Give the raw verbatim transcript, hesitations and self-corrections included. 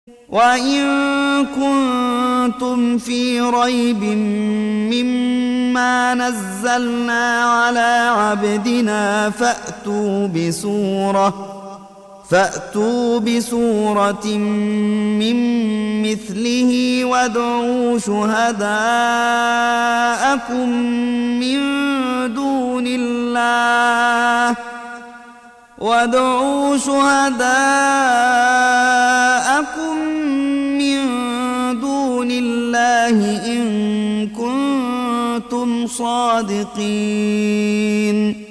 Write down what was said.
وإن كنتم في ريب مما نزلنا على عبدنا فأتوا بسورة فأتوا بسورة من مثله وادعوا شهداءكم من دون الله وادعوا شهداءكم من دون الله إن كنتم صادقين